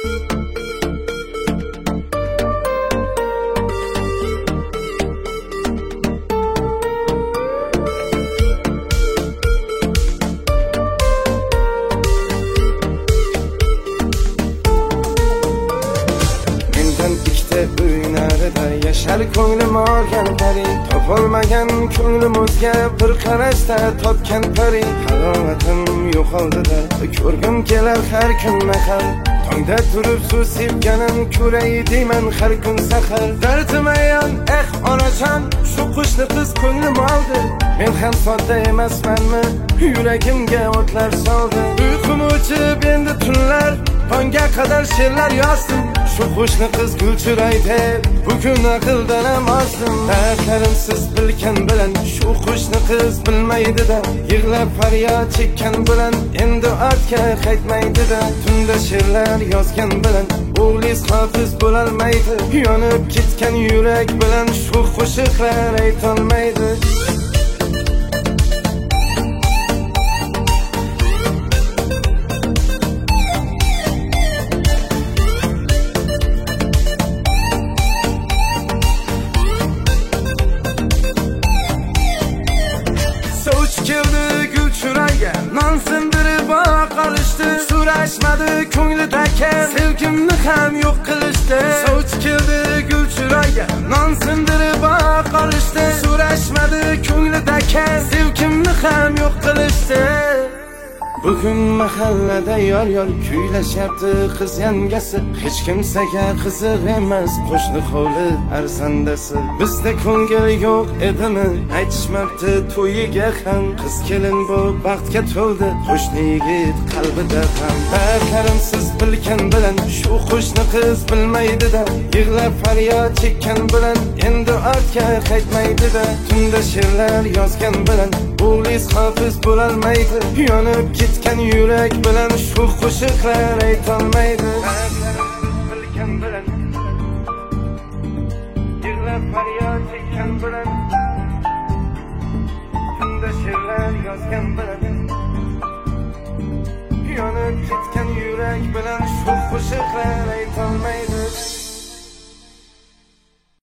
Yashar ko'nglim olgan pari, topolmagan ko'nglimizga bir qarashda topgan pari. Halovatim yo'qoldi-da, ko'rgim kelar har kun mahal. Tongda turib suv sepganim ko'ray deyman har kun sahar. Dardim ayon, onajon, shu qushni qiz ko'nglim oldi. Men ham sodda emasmanmi, yuragimga o'tlar soldi. Uyqum o'chib endi tunlar, tongga qadar she'rlar yozdim. Shu qushni qiz gulchiraydi, bugun aqldan ham ozdim. Dardlarim siz bilgan bilan, shu qushni qiz bilmaydi-da. Yig'lab faryod chekkan bilan, endi ortga qaytmaydi-da. Tunda she'rlar yozgan bilan, o'g'liz hofiz bo'lolmaydi. Yonib ketgan yurak bilan, shu qo'shiqlar aytolmaydi. Keldi gulchurayga, non sindirib oqarishdi. So'rashmadi ko'nglidagi sevgimni ham yo'q qilishdi. Sovch keldi gulchurayga, non sindirib oqarishdi. So'rashmadi ko'nglidagi sevgimni ham yo'q qilishdi. Bugun mahallada yor kuylashyapti qiz yangasi. Hech kimsaga qiziq emas qo'shni hovli arzandasi. Bizda ko'ngil yo'q edimi, aytishmabdi to'yiga ham. Qiz kelin bu baxtga to'ldi, qo'shni yigit qalbida ham. Dardlarim siz bilgan bilan, shu qo'shni qiz bilmaydi-da. Yig'lab faryod chekkan bilan, endi ortga qaytmaydi-da. Tunda she'rlar yozgan bilan, o'g'liz hofiz bo'lolmaydi. Yonib ketgan yurak bilan, shu qo'shiqlar aytolmaydi. Bilgan bilan, yig'lab faryod chekkan bilan, tunda she'rlar yozgan bilan, yonib ketgan yurak bilan, shu qo'shiqlar aytolmaydi.